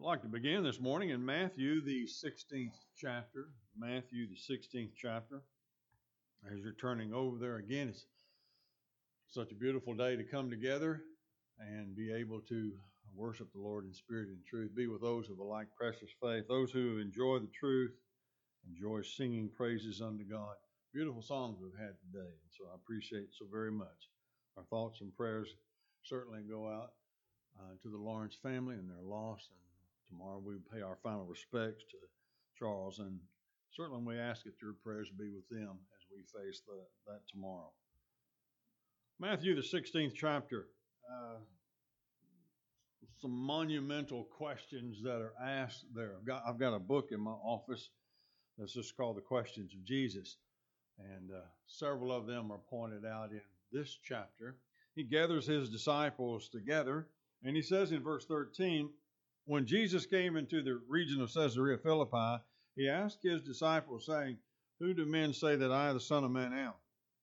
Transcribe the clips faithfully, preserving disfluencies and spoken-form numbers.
I'd like to begin this morning in Matthew, the sixteenth chapter. Matthew, the sixteenth chapter. As you're turning over there again, it's such a beautiful day to come together and be able to worship the Lord in spirit and truth. Be with those of a like precious faith, those who enjoy the truth, enjoy singing praises unto God. Beautiful songs we've had today, and so I appreciate it so very much. Our thoughts and prayers certainly go out uh, to the Lawrence family and their loss, and tomorrow we pay our final respects to Charles, and certainly we ask that your prayers be with them as we face the, that tomorrow. Matthew, the sixteenth chapter, uh, some monumental questions that are asked there. I've got, I've got a book in my office that's just called The Questions of Jesus, and uh, several of them are pointed out in this chapter. He gathers his disciples together, and he says in verse thirteen, when Jesus came into the region of Caesarea Philippi, he asked his disciples, saying, who do men say that I, the Son of Man, am?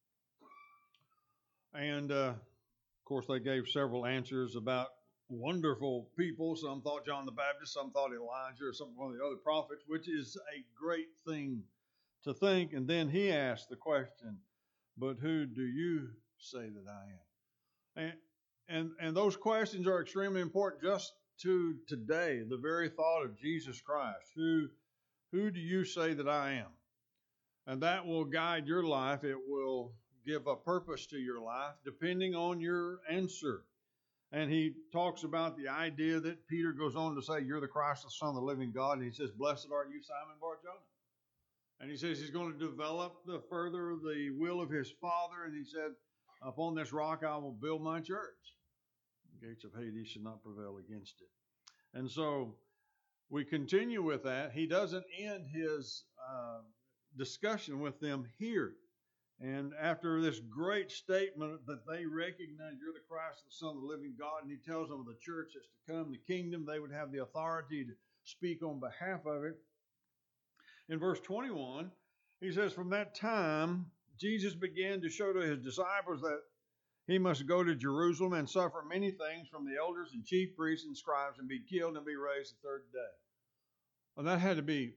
And, uh, of course, they gave several answers about wonderful people. Some thought John the Baptist, some thought Elijah, or some one of the other prophets, which is a great thing to think. And then he asked the question, but who do you say that I am? And, and, and those questions are extremely important just to today, the very thought of Jesus Christ. Who, who do you say that I am? And that will guide your life. It will give a purpose to your life depending on your answer. And he talks about the idea that Peter goes on to say, you're the Christ, the Son of the living God. And he says, blessed art you, Simon Bar-Jonah. And he says he's going to develop the further the will of his Father. And he said, upon this rock I will build my church. The gates of Hades should not prevail against it. And so we continue with that. He doesn't end his uh, discussion with them here. And after this great statement that they recognize you're the Christ, the Son of the living God, and he tells them the church is to come, the kingdom, they would have the authority to speak on behalf of it. In verse twenty-one, he says, from that time, Jesus began to show to his disciples that he must go to Jerusalem and suffer many things from the elders and chief priests and scribes and be killed and be raised the third day. And that had to be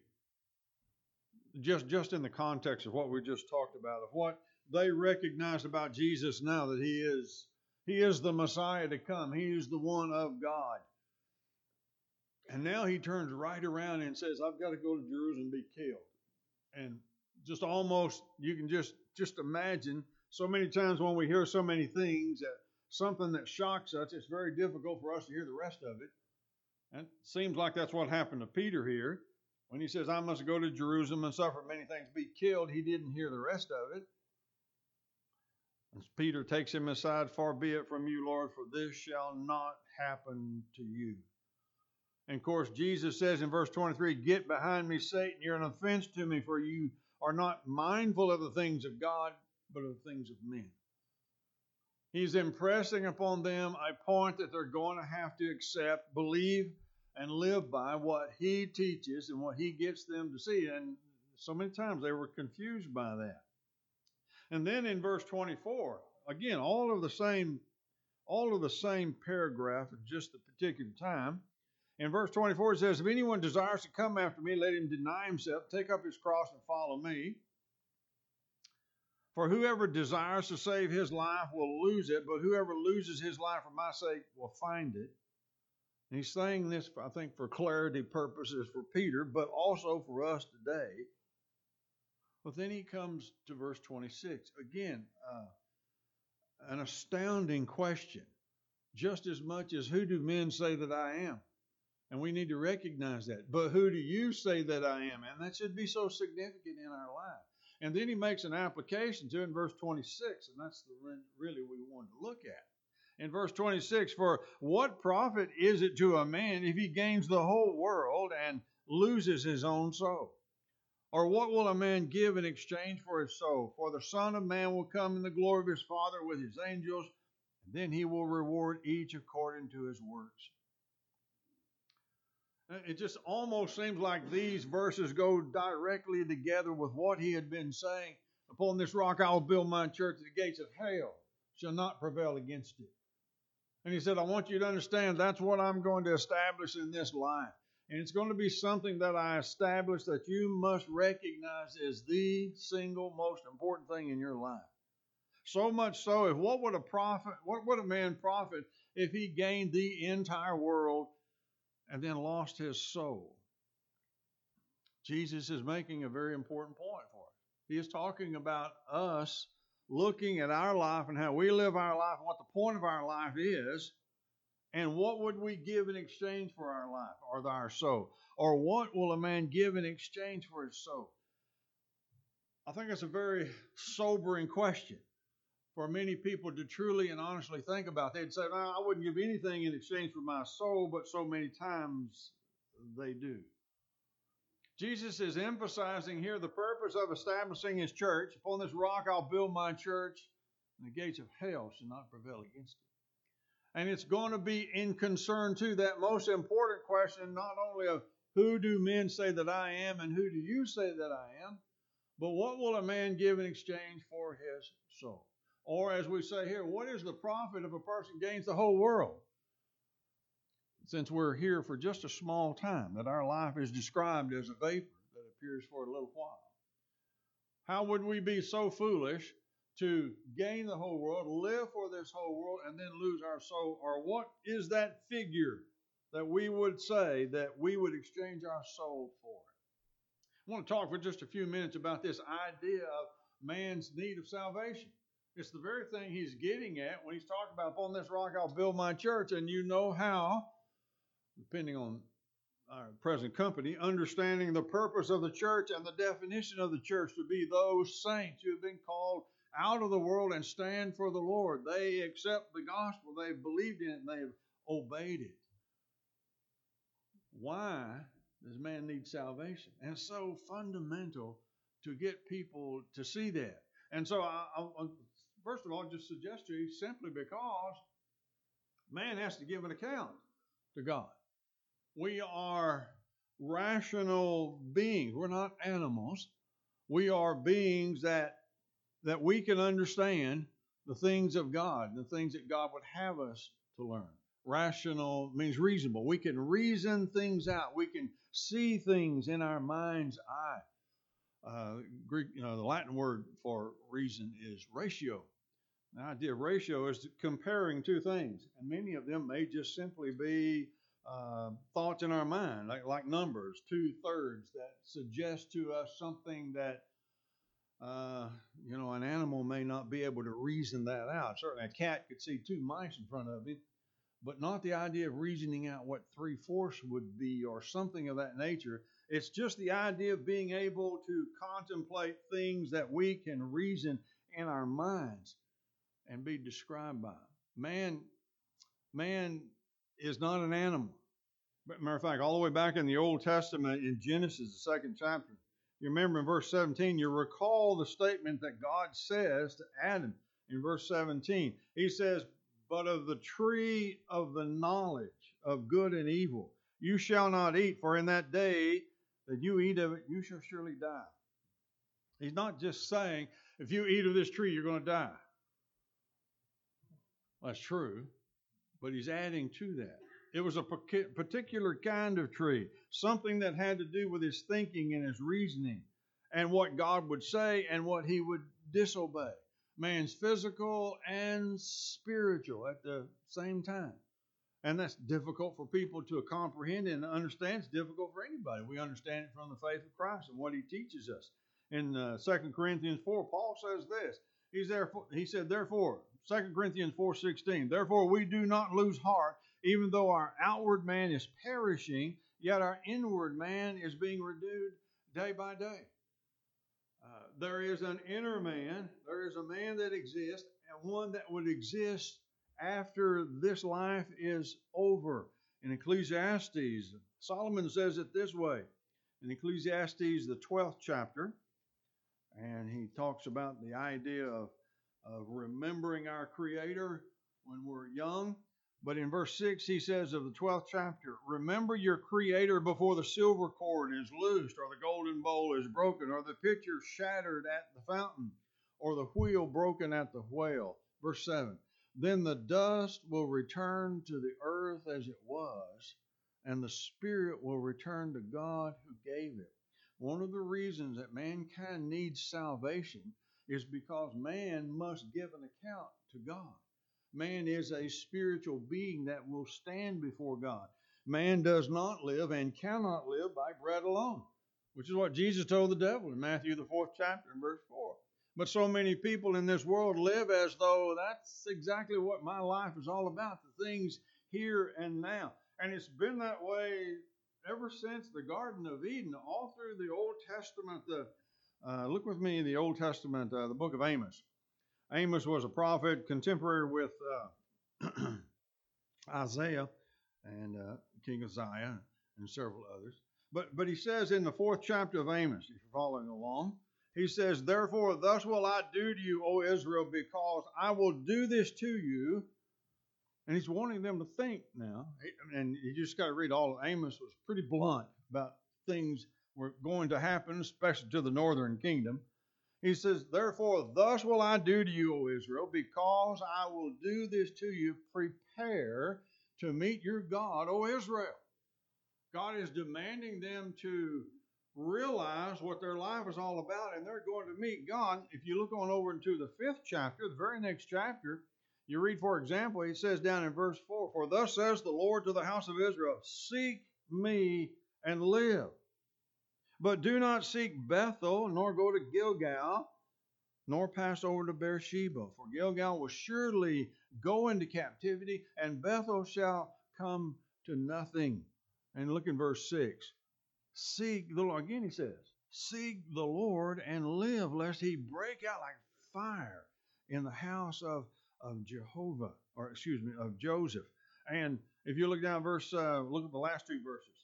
just, just in the context of what we just talked about, of what they recognized about Jesus now, that he is, he is the Messiah to come. He is the one of God. And now he turns right around and says, I've got to go to Jerusalem and be killed. And just almost, you can just, just imagine so many times when we hear so many things, that something that shocks us, it's very difficult for us to hear the rest of it. And it seems like that's what happened to Peter here. When he says, I must go to Jerusalem and suffer many things, be killed, he didn't hear the rest of it. And Peter takes him aside, far be it from you, Lord, for this shall not happen to you. And of course, Jesus says in verse twenty-three, get behind me, Satan, you're an offense to me, for you are not mindful of the things of God, but of the things of men. He's impressing upon them a point that they're going to have to accept, believe, and live by what he teaches and what he gets them to see. And so many times they were confused by that. And then in verse twenty-four, again, all of the same, all of the same paragraph at just the particular time. In verse twenty-four, it says, if anyone desires to come after me, let him deny himself, take up his cross and follow me. For whoever desires to save his life will lose it, but whoever loses his life for my sake will find it. And he's saying this, I think, for clarity purposes for Peter, but also for us today. But then he comes to verse twenty-six. Again, uh, an astounding question. Just as much as who do men say that I am? And we need to recognize that. But who do you say that I am? And that should be so significant in our life. And then he makes an application to it in verse twenty-six, and that's the really we want to look at. In verse twenty-six, for what profit is it to a man if he gains the whole world and loses his own soul? Or what will a man give in exchange for his soul? For the Son of Man will come in the glory of his Father with his angels, and then he will reward each according to his works. It just almost seems like these verses go directly together with what he had been saying. Upon this rock I will build my church, the gates of hell shall not prevail against it. And he said, I want you to understand that's what I'm going to establish in this life. And it's going to be something that I establish that you must recognize as the single most important thing in your life. So much so, if what would a prophet, what would a man profit if he gained the entire world and then lost his soul? Jesus is making a very important point for us. He is talking about us looking at our life and how we live our life and what the point of our life is, and what would we give in exchange for our life or our soul? Or what will a man give in exchange for his soul? I think it's a very sobering question for many people to truly and honestly think about. They'd say, no, I wouldn't give anything in exchange for my soul, but so many times they do. Jesus is emphasizing here the purpose of establishing his church. Upon this rock I'll build my church, and the gates of hell shall not prevail against it. And it's going to be in concern to that most important question, not only of who do men say that I am and who do you say that I am, but what will a man give in exchange for his soul? Or as we say here, what is the profit if a person gains the whole world? Since we're here for just a small time, that our life is described as a vapor that appears for a little while. How would we be so foolish to gain the whole world, live for this whole world, and then lose our soul? Or what is that figure that we would say that we would exchange our soul for? I want to talk for just a few minutes about this idea of man's need of salvation. It's the very thing he's getting at when he's talking about, upon this rock I'll build my church. And you know how, depending on our present company, understanding the purpose of the church and the definition of the church to be those saints who have been called out of the world and stand for the Lord. They accept the gospel. They've believed in it and they've obeyed it. Why does man need salvation? And it's so fundamental to get people to see that. And so I, I, first of all, just suggest to you simply because man has to give an account to God. We are rational beings. We're not animals. We are beings that that we can understand the things of God, the things that God would have us to learn. Rational means reasonable. We can reason things out. We can see things in our mind's eye. Uh, Greek, you know, the Latin word for reason is ratio. The idea of ratio is comparing two things, and many of them may just simply be uh, thoughts in our mind, like, like numbers, two thirds, that suggest to us something that Uh, you know, an animal may not be able to reason that out. Certainly a cat could see two mice in front of him, but not the idea of reasoning out what three-fourths would be or something of that nature. It's just the idea of being able to contemplate things that we can reason in our minds and be described by. Man, man is not an animal. But matter of fact, all the way back in the Old Testament, in Genesis, the second chapter, you remember in verse seventeen, you recall the statement that God says to Adam in verse seventeen. He says, but of the tree of the knowledge of good and evil, you shall not eat, for in that day that you eat of it, you shall surely die. He's not just saying, if you eat of this tree, you're going to die. That's true, but he's adding to that. It was a particular kind of tree, something that had to do with his thinking and his reasoning and what God would say and what he would disobey. Man's physical and spiritual at the same time. And that's difficult for people to comprehend and understand. It's difficult for anybody. We understand it from the faith of Christ and what he teaches us. In uh, Second Corinthians four, Paul says this. He's therefore, he said, therefore, Second Corinthians four sixteen, therefore we do not lose heart, even though our outward man is perishing, yet our inward man is being renewed day by day. Uh, there is an inner man, there is a man that exists, and one that would exist after this life is over. In Ecclesiastes, Solomon says it this way, in Ecclesiastes, the twelfth chapter, and he talks about the idea of, of remembering our Creator when we're young. But in verse six, he says of the twelfth chapter, remember your Creator before the silver cord is loosed, or the golden bowl is broken, or the pitcher shattered at the fountain, or the wheel broken at the whale. Verse seven, then the dust will return to the earth as it was, and the spirit will return to God who gave it. One of the reasons that mankind needs salvation is because man must give an account to God. Man is a spiritual being that will stand before God. Man does not live and cannot live by bread alone, which is what Jesus told the devil in Matthew, the fourth chapter, in verse four. But so many people in this world live as though that's exactly what my life is all about, the things here and now. And it's been that way ever since the Garden of Eden, all through the Old Testament. The, uh, look with me in the Old Testament, uh, the book of Amos. Amos was a prophet contemporary with uh, Isaiah and uh, King Uzziah and several others. But, but he says in the fourth chapter of Amos, if you're following along, he says, "Therefore thus will I do to you, O Israel, because I will do this to you." And he's wanting them to think now. And you just got to read all of Amos. Was pretty blunt about things were going to happen, especially to the northern kingdom. He says, "Therefore thus will I do to you, O Israel, because I will do this to you. Prepare to meet your God, O Israel." God is demanding them to realize what their life is all about, and they're going to meet God. If you look on over into the fifth chapter, the very next chapter, you read, for example, it says down in verse four, "For thus says the Lord to the house of Israel, seek me and live. But do not seek Bethel, nor go to Gilgal, nor pass over to Beersheba. For Gilgal will surely go into captivity, and Bethel shall come to nothing." And look in verse six. Seek the Lord. Again he says, seek the Lord and live, lest he break out like fire in the house of, of Jehovah, or excuse me, of Joseph. And if you look down verse, uh, look at the last two verses.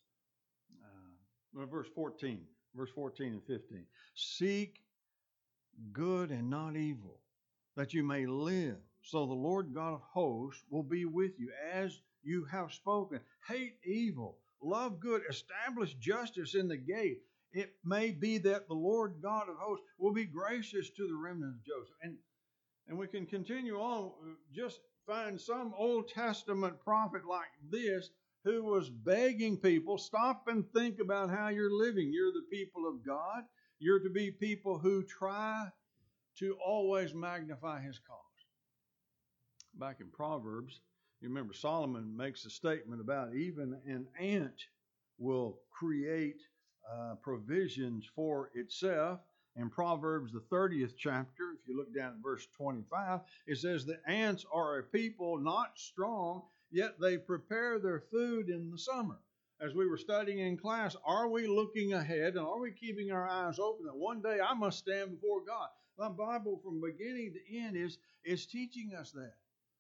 Uh, verse fourteen. Verse fourteen and fifteen. Seek good and not evil, that you may live. So the Lord God of hosts will be with you, as you have spoken. Hate evil. Love good, establish justice in the gate. It may be that the Lord God of hosts will be gracious to the remnant of Joseph. And, and we can continue on. Just find some Old Testament prophet like this who was begging people, stop and think about how you're living. You're the people of God. You're to be people who try to always magnify his cause. Back in Proverbs, you remember Solomon makes a statement about even an ant will create uh, provisions for itself. In Proverbs, the thirtieth chapter, if you look down at verse twenty-five, it says the ants are a people not strong, yet they prepare their food in the summer. As we were studying in class, are we looking ahead and are we keeping our eyes open that one day I must stand before God? The Bible from beginning to end is, is teaching us that.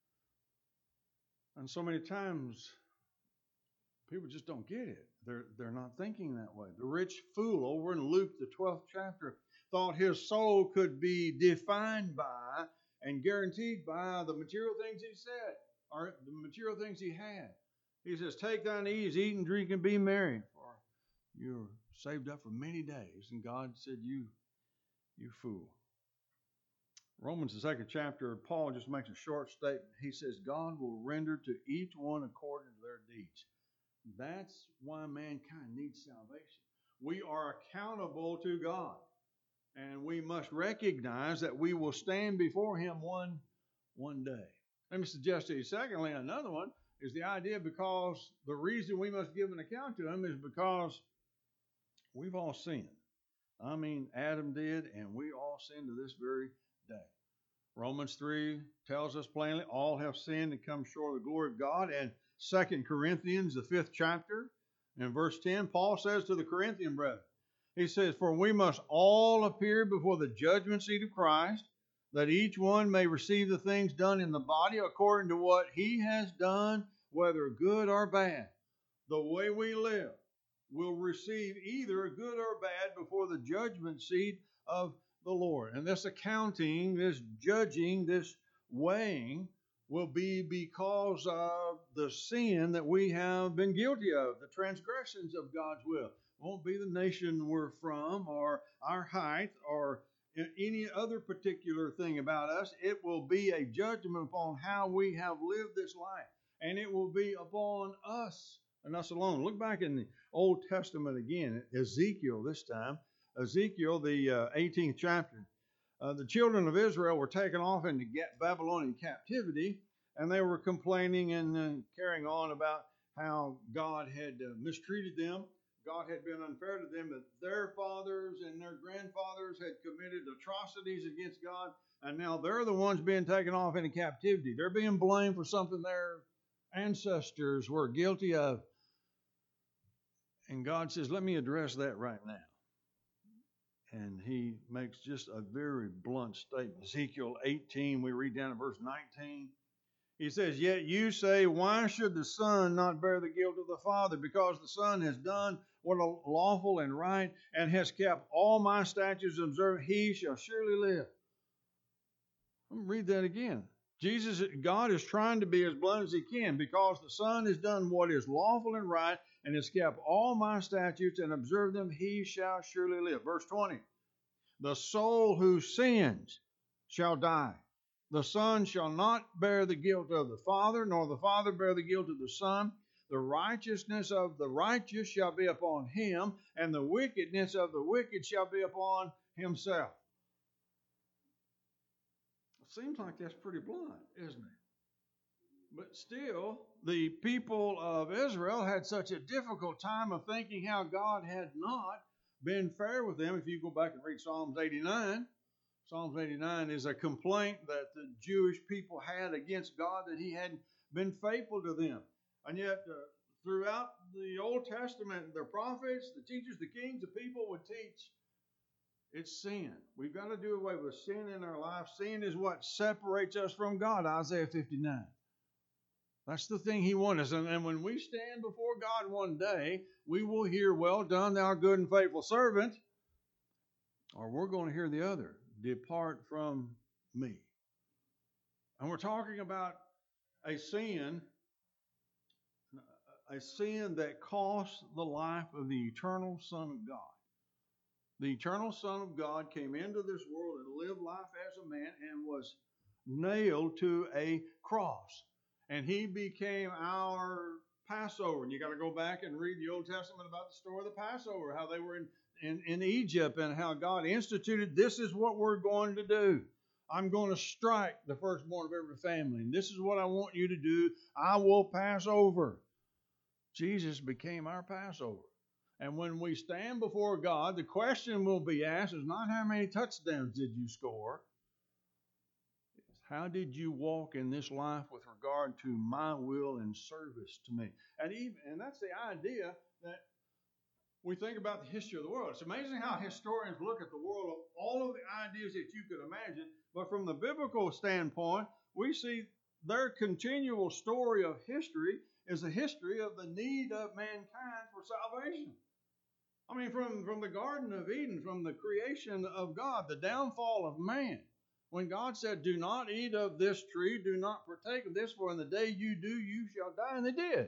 And so many times, people just don't get it. They're, they're not thinking that way. The rich fool over in Luke, the twelfth chapter, thought his soul could be defined by and guaranteed by the material things he said, or the material things he had. He says, "Take thine ease, eat and drink and be merry, for you're saved up for many days." And God said, you, you fool. Romans, the second chapter, Paul just makes a short statement. He says, God will render to each one according to their deeds. That's why mankind needs salvation. We are accountable to God, and we must recognize that we will stand before him one, one day. Let me suggest to you, secondly, another one is the idea because the reason we must give an account to him is because we've all sinned. I mean, Adam did, and we all sin to this very day. Romans three tells us plainly, all have sinned and come short of the glory of God. And Second Corinthians, the fifth chapter, in verse ten, Paul says to the Corinthian brethren, he says, "For we must all appear before the judgment seat of Christ, that each one may receive the things done in the body according to what he has done, whether good or bad." The way we live will receive either good or bad before the judgment seat of the Lord. And this accounting, this judging, this weighing will be because of the sin that we have been guilty of, the transgressions of God's will. It won't be the nation we're from or our height or any other particular thing about us. It will be a judgment upon how we have lived this life. And it will be upon us and us alone. Look back in the Old Testament again, Ezekiel this time. Ezekiel, the uh, eighteenth chapter. Uh, the children of Israel were taken off into Babylonian captivity, and they were complaining and uh, carrying on about how God had uh, mistreated them. God had been unfair to them, that their fathers and their grandfathers had committed atrocities against God, and now they're the ones being taken off into captivity. They're being blamed for something their ancestors were guilty of. And God says, let me address that right now. And he makes just a very blunt statement. Ezekiel eighteen, we read down to verse nineteen. He says, yet you say, why should the Son not bear the guilt of the Father? Because the Son has done what is lawful and right, and has kept all my statutes observed, he shall surely live. Let me read that again. Jesus, God is trying to be as blunt as he can, because the Son has done what is lawful and right, and has kept all my statutes and observed them, he shall surely live. Verse twenty, the soul who sins shall die. The Son shall not bear the guilt of the Father, nor the Father bear the guilt of the Son. The righteousness of the righteous shall be upon him, and the wickedness of the wicked shall be upon himself. It seems like that's pretty blunt, isn't it? But still, the people of Israel had such a difficult time of thinking how God had not been fair with them. If you go back and read Psalms eighty-nine, Psalms eighty-nine is a complaint that the Jewish people had against God, that he hadn't been faithful to them. And yet, uh, throughout the Old Testament, the prophets, the teachers, the kings, the people would teach it's sin. We've got to do away with sin in our life. Sin is what separates us from God, Isaiah fifty-nine. That's the thing he wants us. And, and when we stand before God one day, we will hear, well done, thou good and faithful servant. Or we're going to hear the other, depart from me. And we're talking about a sin, a sin that cost the life of the eternal Son of God. The eternal Son of God came into this world and lived life as a man and was nailed to a cross. And he became our Passover. And you got to go back and read the Old Testament about the story of the Passover, how they were in, in, in Egypt and how God instituted, this is what we're going to do. I'm going to strike the firstborn of every family. And this is what I want you to do. I will pass over. Jesus became our Passover. And when we stand before God, the question will be asked is not how many touchdowns did you score? How did you walk in this life with regard to my will and service to me? And even and that's the idea that we think about the history of the world. It's amazing how historians look at the world of all of the ideas that you could imagine. But from the biblical standpoint, we see their continual story of history is a history of the need of mankind for salvation. I mean, from, from the Garden of Eden, from the creation of God, the downfall of man. When God said, do not eat of this tree, do not partake of this, for in the day you do, you shall die. And they did.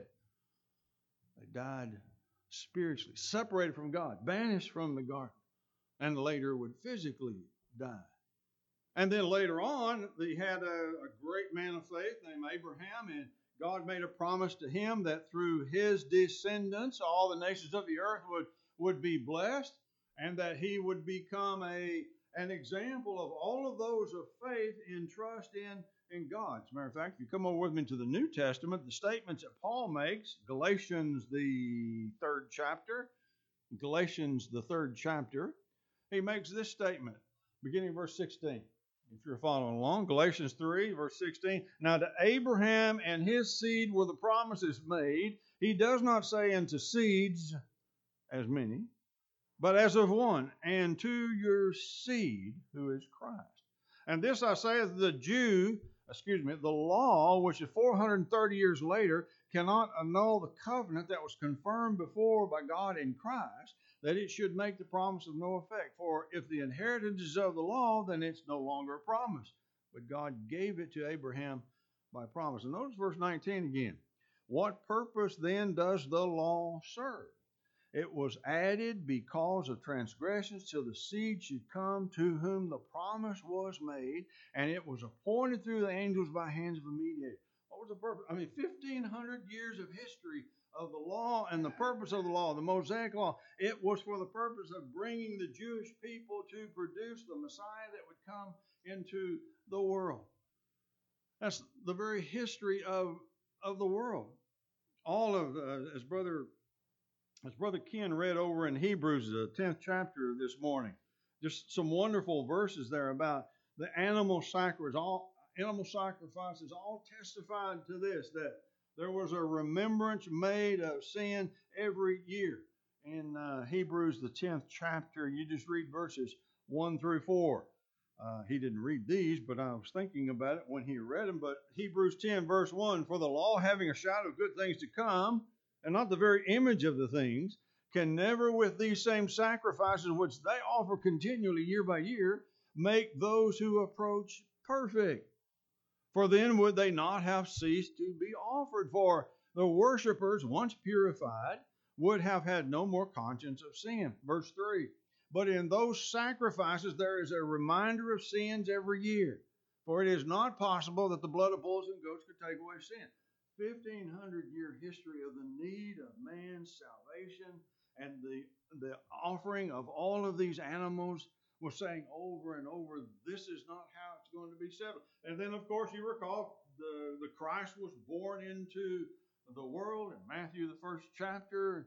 They died spiritually, separated from God, banished from the garden, and later would physically die. And then later on, they had a, a great man of faith named Abraham, and God made a promise to him that through his descendants, all the nations of the earth would, would be blessed, and that he would become a an example of all of those of faith and trust in, in God. As a matter of fact, if you come over with me to the New Testament, the statements that Paul makes, Galatians the third chapter, Galatians the third chapter, he makes this statement, beginning in verse sixteen. If you're following along, Galatians three, verse sixteen. Now to Abraham and his seed were the promises made. He does not say unto seeds as many, but as of one, and to your seed, who is Christ. And this I say of the Jew, excuse me, the law, which is four hundred thirty years later, cannot annul the covenant that was confirmed before by God in Christ, that it should make the promise of no effect. For if the inheritance is of the law, then it's no longer a promise. But God gave it to Abraham by promise. And notice verse nineteen again. What purpose then does the law serve? It was added because of transgressions till the seed should come to whom the promise was made, and it was appointed through the angels by hands of a mediator. What was the purpose? I mean, fifteen hundred years of history of the law and the purpose of the law, the Mosaic law. It was for the purpose of bringing the Jewish people to produce the Messiah that would come into the world. That's the very history of, of the world. All of, uh, as brother as brother Ken read over in Hebrews, the tenth chapter this morning, just some wonderful verses there about the animal sacrifices. All animal sacrifices all testified to this, that there was a remembrance made of sin every year. In uh, Hebrews, the tenth chapter, you just read verses one through four. Uh, he didn't read these, but I was thinking about it when he read them. But Hebrews ten, verse one, for the law having a shadow of good things to come, and not the very image of the things, can never with these same sacrifices which they offer continually year by year, make those who approach perfect. For then would they not have ceased to be offered? For the worshippers, once purified, would have had no more conscience of sin. Verse three. But in those sacrifices there is a reminder of sins every year. For it is not possible that the blood of bulls and goats could take away sin. fifteen hundred year history of the need of man's salvation, and the, the offering of all of these animals was saying over and over, this is not how it's going to be settled. And then, of course, you recall the, the Christ was born into the world in Matthew, the first chapter.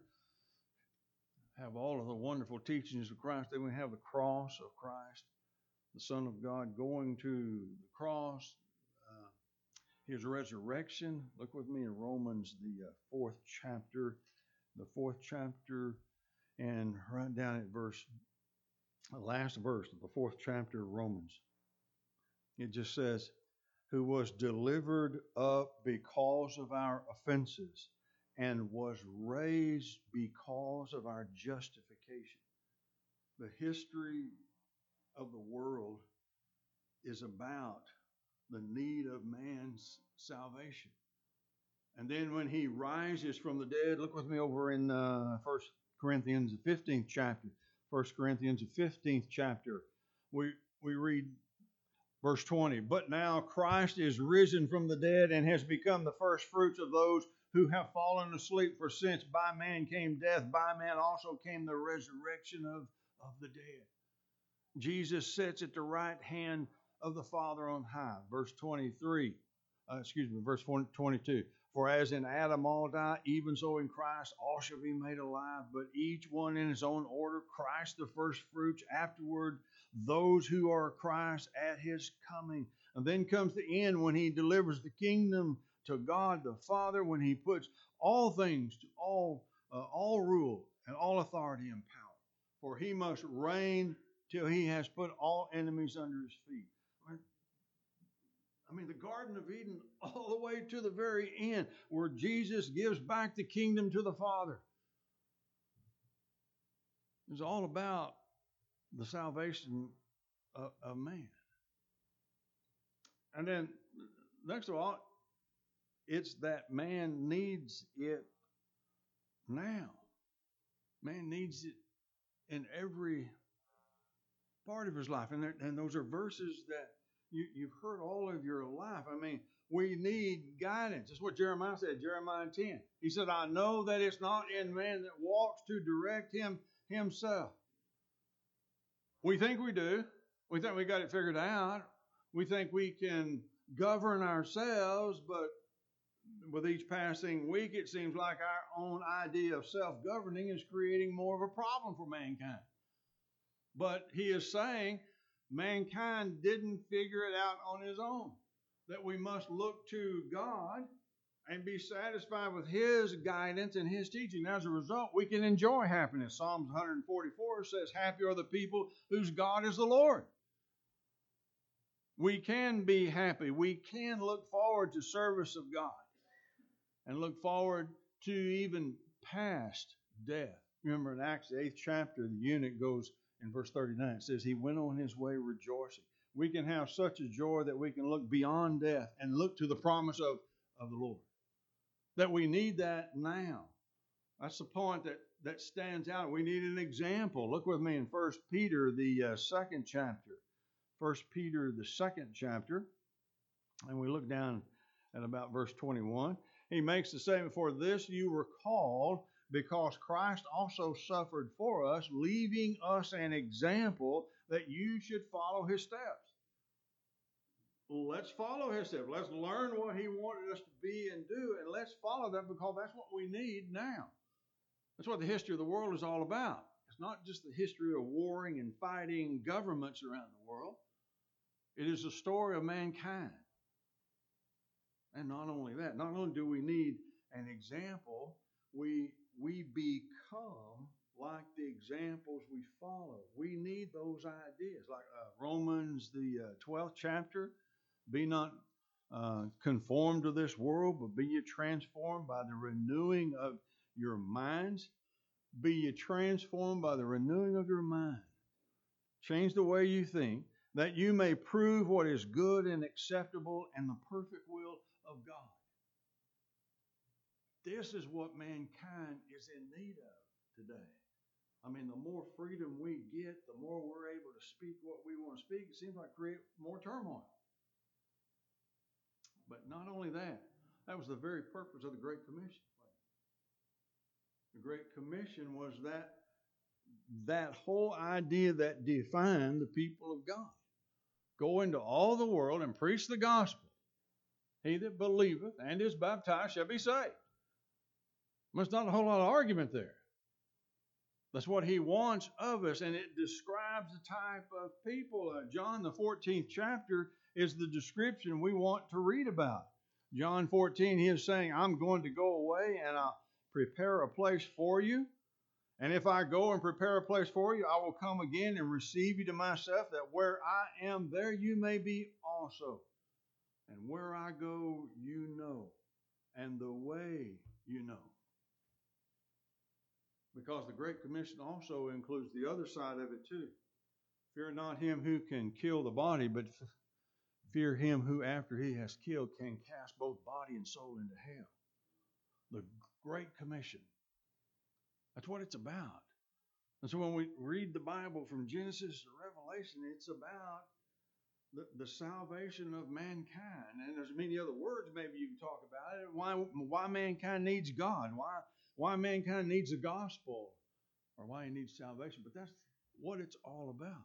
Have all of the wonderful teachings of Christ. Then we have the cross of Christ, the Son of God going to the cross, uh, his resurrection. Look with me in Romans, the uh, fourth chapter, the fourth chapter, and right down at verse, the last verse of the fourth chapter of Romans. It just says, who was delivered up because of our offenses, and was raised because of our justification. The history of the world is about the need of man's salvation. And then when he rises from the dead, look with me over in uh, First Corinthians, the fifteenth chapter. First Corinthians, the fifteenth chapter. We, we read verse twenty. But now Christ is risen from the dead and has become the first fruits of those who have fallen asleep. For since by man came death, by man also came the resurrection of, of the dead. Jesus sits at the right hand of the Father on high. Verse twenty-three, uh, excuse me, verse twenty-two. For as in Adam all die, even so in Christ all shall be made alive, but each one in his own order. Christ the first fruits, afterward those who are Christ at his coming. And then comes the end when he delivers the kingdom to God the Father, when he puts all things to all, uh, all rule and all authority and power. For he must reign till he has put all enemies under his feet. I mean, the Garden of Eden all the way to the very end, where Jesus gives back the kingdom to the Father. It's all about the salvation of, of man. And then, next of all, it's that man needs it now. Man needs it in every part of his life. And, there, and those are verses that you, you've heard all of your life. I mean, we need guidance. That's what Jeremiah said, Jeremiah ten. He said, I know that it's not in man that walks to direct him himself. We think we do. We think we got it figured out. We think we can govern ourselves, but with each passing week, it seems like our own idea of self-governing is creating more of a problem for mankind. But he is saying mankind didn't figure it out on his own, that we must look to God and be satisfied with his guidance and his teaching. As a result, we can enjoy happiness. Psalms one forty-four says, happy are the people whose God is the Lord. We can be happy. We can look forward to service of God and look forward to even past death. Remember in Acts, the eighth chapter, the eunuch goes in verse thirty-nine. It says, he went on his way rejoicing. We can have such a joy that we can look beyond death and look to the promise of, of the Lord. That we need that now. That's the point that, that stands out. We need an example. Look with me in First Peter, the uh, second chapter. First Peter, the second chapter. And we look down at about verse twenty-one. He makes the statement, "For this you were called, because Christ also suffered for us, leaving us an example that you should follow his steps." Let's follow his steps. Let's learn what he wanted us to be and do, and let's follow that, because that's what we need now. That's what the history of the world is all about. It's not just the history of warring and fighting governments around the world. It is a story of mankind. And not only that, not only do we need an example, we, we become like the examples we follow. We need those ideas. Like uh, Romans, the uh, twelfth chapter, be not uh, conformed to this world, but be ye transformed by the renewing of your minds. Be ye transformed by the renewing of your mind. Change the way you think, that you may prove what is good and acceptable and the perfect will of God. This is what mankind is in need of today. I mean, the more freedom we get, the more we're able to speak what we want to speak. It seems like create more turmoil. But not only that, that was the very purpose of the Great Commission. The Great Commission was that, that whole idea that defined the people of God. Go into all the world and preach the gospel. He that believeth and is baptized shall be saved. There's not a whole lot of argument there. That's what he wants of us, and it describes the type of people. Uh, John, the fourteenth chapter, is the description we want to read about. John fourteen, he is saying, "I'm going to go away and I'll prepare a place for you. And if I go and prepare a place for you, I will come again and receive you to myself, that where I am, there you may be also. And where I go, you know, and the way you know." Because the Great Commission also includes the other side of it too. Fear not him who can kill the body, but fear him who after he has killed can cast both body and soul into hell. The Great Commission. That's what it's about. And so when we read the Bible from Genesis to Revelation, it's about the, the salvation of mankind. And there's many other words maybe you can talk about it. Why, why mankind needs God. Why, why mankind needs the gospel. Or why he needs salvation. But that's what it's all about.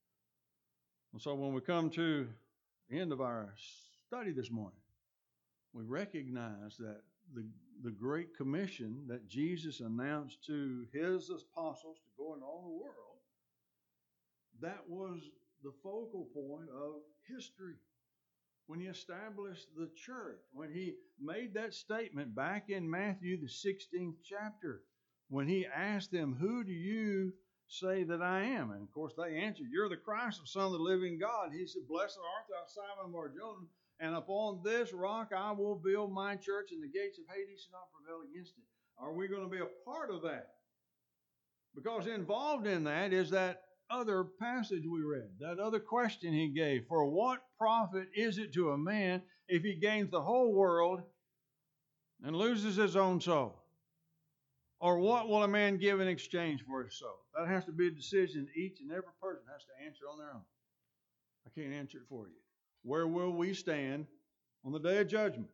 And so when we come to the end of our study this morning, we recognize that the, the Great Commission that Jesus announced to his apostles to go into all the world, that was the focal point of history. When he established the church, when he made that statement back in Matthew, the sixteenth chapter, when he asked them, "Who do you say that I am?" And of course they answered, "You're the Christ, the Son of the living God." He said, "Blessed art thou, Simon Bar-Jonah, and upon this rock I will build my church, and the gates of Hades shall not prevail against it." Are we going to be a part of that? Because involved in that is that other passage we read, that other question he gave. For what profit is it to a man if he gains the whole world and loses his own soul? Or what will a man give in exchange for his soul? That has to be a decision each and every person has to answer on their own. I can't answer it for you. Where will we stand on the day of judgment?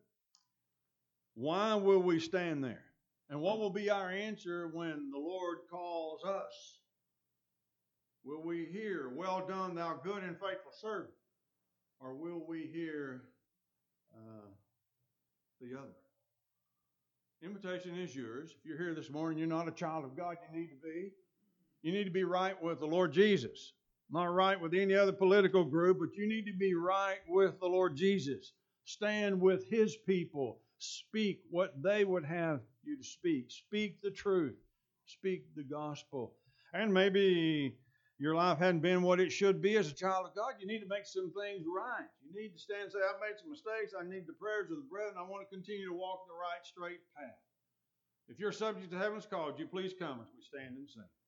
Why will we stand there? And what will be our answer when the Lord calls us? Will we hear, "Well done, thou good and faithful servant"? Or will we hear uh, the other? Invitation is yours. If you're here this morning, you're not a child of God, you need to be. You need to be right with the Lord Jesus. Not right with any other political group, but you need to be right with the Lord Jesus. Stand with his people. Speak what they would have you to speak. Speak the truth. Speak the gospel. And maybe your life hadn't been what it should be as a child of God. You need to make some things right. You need to stand and say, "I've made some mistakes. I need the prayers of the brethren. I want to continue to walk the right, straight path." If you're subject to heaven's call, would you please come as we stand and sing.